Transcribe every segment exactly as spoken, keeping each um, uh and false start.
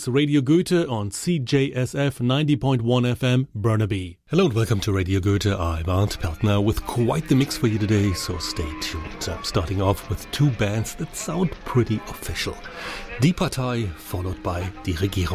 Radio Goethe on C J S F ninety point one F M, Burnaby. Hello and welcome to Radio Goethe. I'm Arndt Peltner with quite the mix for you today, so stay tuned. I'm starting off with two bands that sound pretty official. Die Partei followed by Die Regierung.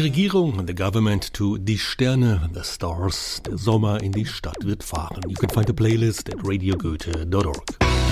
Regierung, the government, to die Sterne, the stars. Der Sommer in die Stadt wird fahren. You can find a playlist at radio goethe dot org.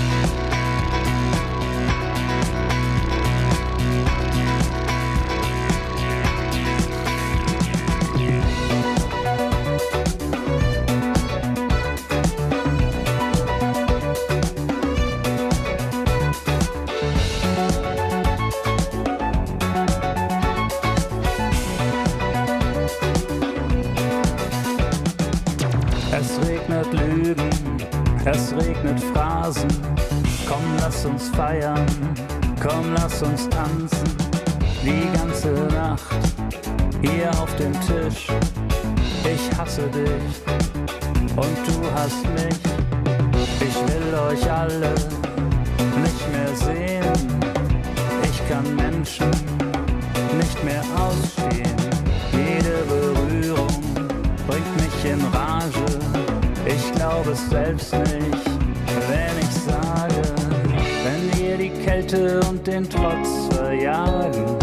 Es regnet Phrasen, komm lass uns feiern, komm lass uns tanzen, die ganze Nacht, hier auf dem Tisch. Ich hasse dich und du hast mich, ich will euch alle nicht mehr sehen, ich kann Menschen nicht mehr ausstehen, jede Berührung bringt mich in Rage. Ich glaube es selbst nicht, wenn ich sage, wenn wir die Kälte und den Trotz verjagen.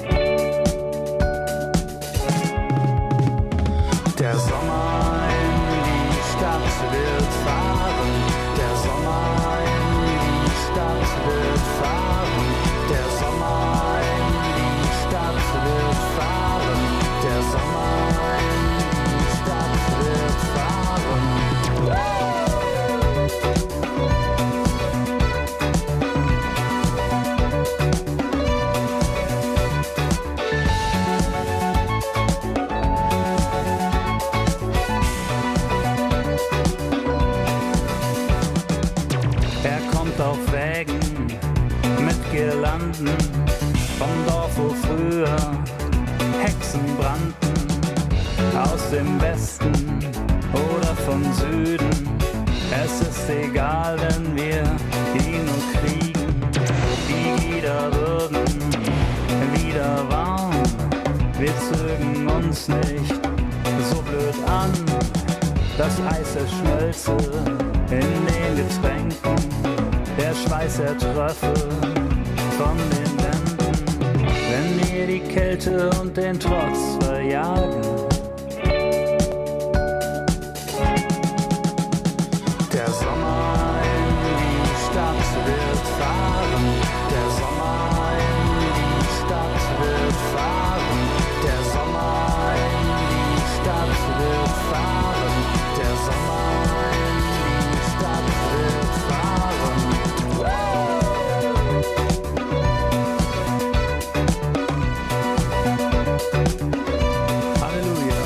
Der Sommer in die Stadt wird fahren, der Sommer in die Stadt wird fahren, der Sommer in die Stadt wird fahren, der Sommer in die Stadt wird fahren. Er kommt auf Wägen mit Girlanden vom Dorf, wo früher Hexen brannten, aus dem Westen oder vom Süden. Es ist egal, wenn wir ihn nur kriegen. Die Lieder würden wieder warm. Wir zögen uns nicht so blöd an. Das heiße Schmölze in den Getränken, der Schweiß der Tröpfel von den Wänden, wenn wir die Kälte und den Trotz verjagen. Der Sommer in die Stadt wird fahren, der Sommer in die Stadt wird fahren, der Sommer in die Stadt wird fahren, der Sommer in die Stadt wird fahren. Halleluja.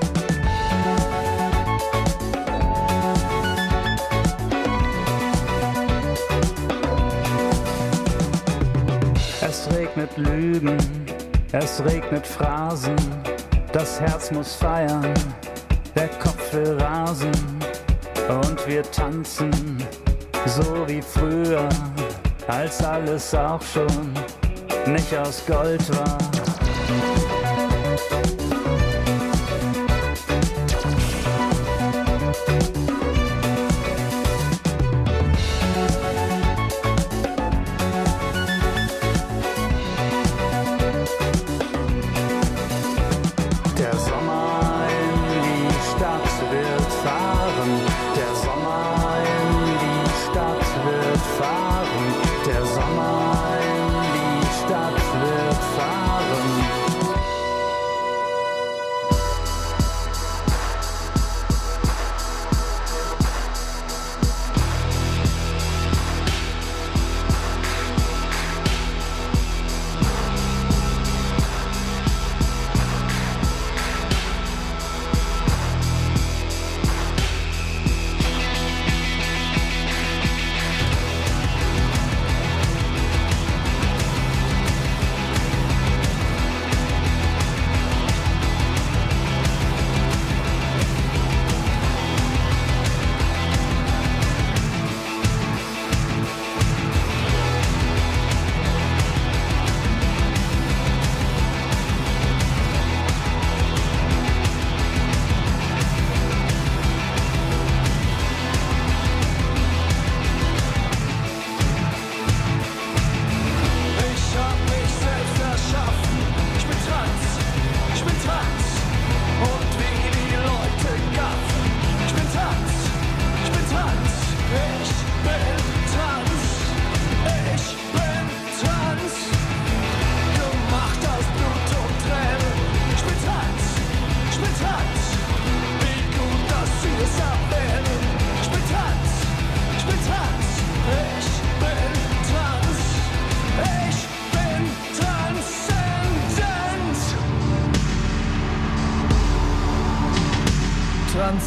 Es regnet Lügen, es regnet Phrasen, das Herz muss feiern, der Kopf will rasen und wir tanzen, so wie früher, als alles auch schon nicht aus Gold war. Der Sommer in die Stadt wird fahren, der Sommer in die Stadt wird fahren, der Sommer in die Stadt wird fahren.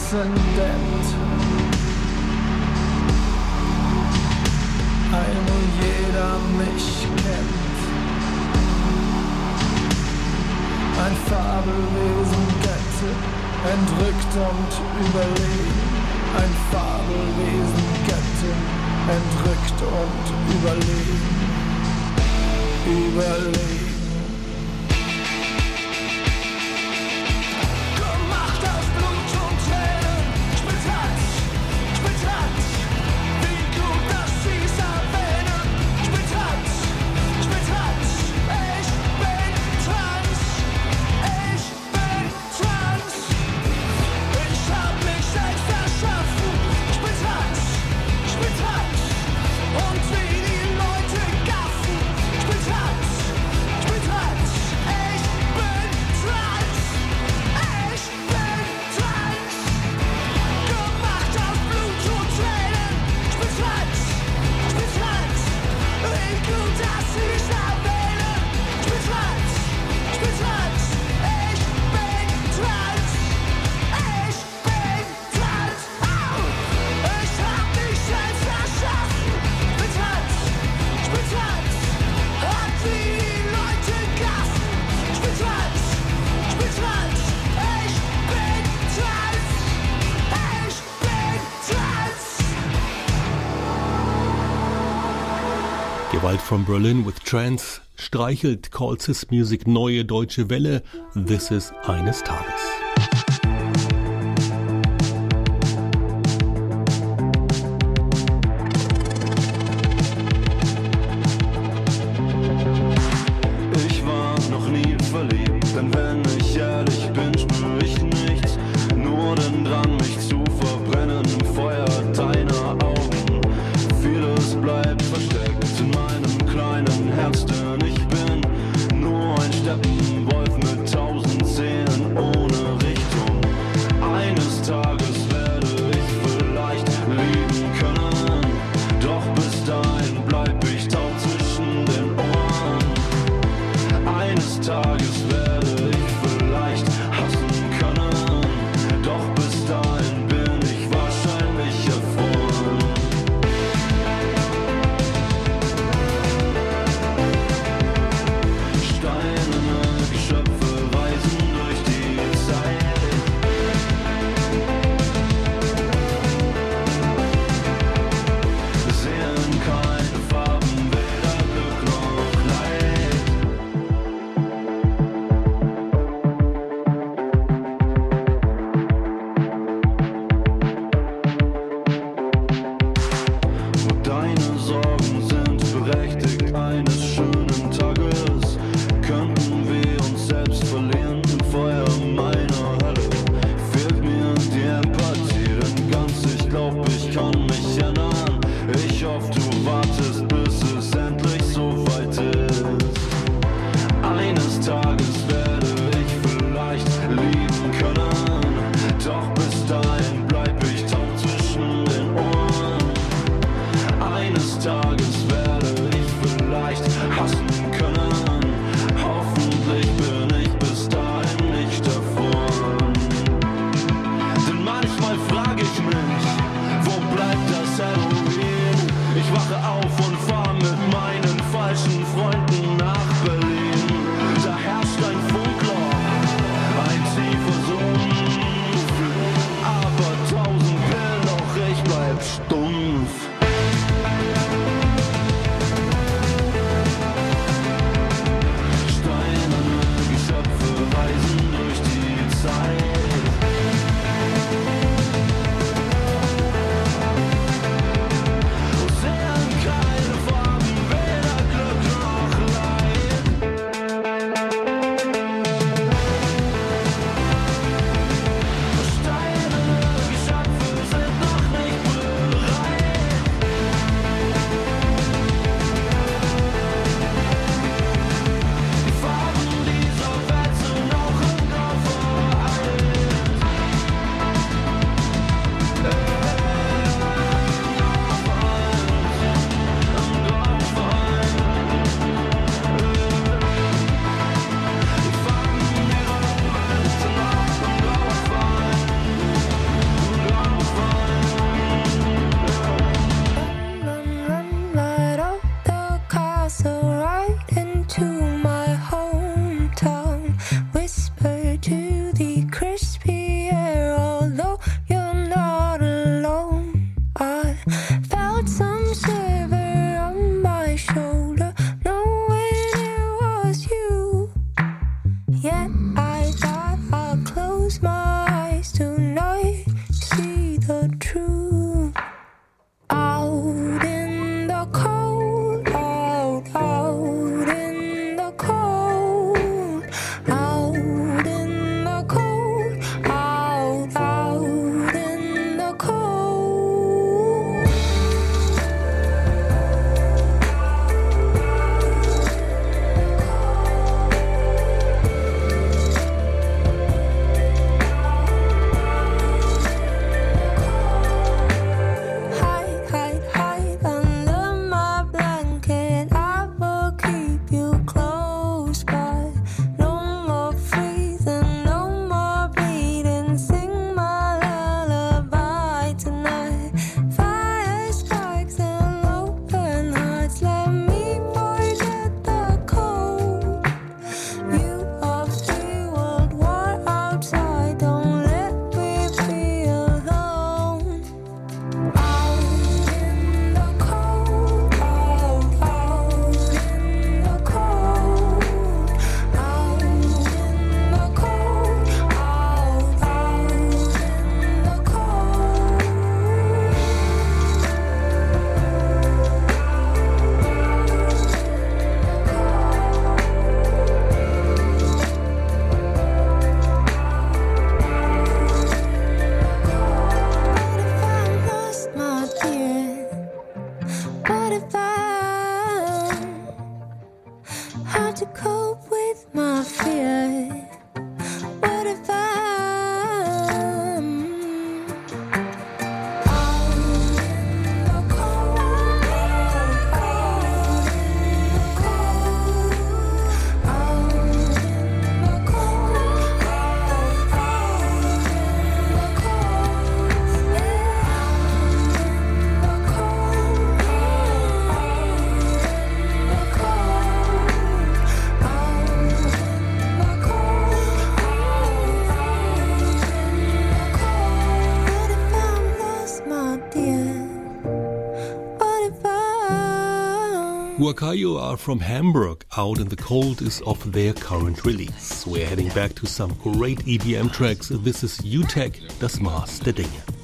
Transzendent. Ein wo jeder mich kennt. Ein Fabelwesen Götte, entrückt und überlegen. Ein Fabelwesen Götte, entrückt und überlegen. Überlegen. Gewalt from Berlin with Trance streichelt Calls Music neue deutsche Welle. This is eines Tages. Ich war noch nie verliebt, denn wenn ich ehrlich bin, spür ich nichts. Nur den Drang, mich zu verbrennen im Feuer deiner Augen. Vieles bleibt versteckt in meinem kleinen Herz, denn ich bin nur ein Steppenwolf mit tausend Zähnen ohne Regen. the truth. Out in the cold, out, out in the cold, out in the cold, out, out in the cold. Hide, hide, hide under my blanket. I will keep you close by. No more freezing, no more bleeding. Sing my lullaby tonight. Fire strikes and open hearts. Let me forget the cold. You are free, world war outside. Don't let me be alone. Out in the cold, out, out in the cold, out in the cold, out, out in the cold. What if I lost my dear? What if I had to cope with my fear? What if I out in the cold, out in the cold, out in the cold, out, out in the cold, yeah, out in the cold, What if I lost my dear? What if I Huacayo are from Hamburg. Out in the Cold is of their current release. We're heading back to some great E D M tracks. This is U-Tech, Das Maß der Dinge.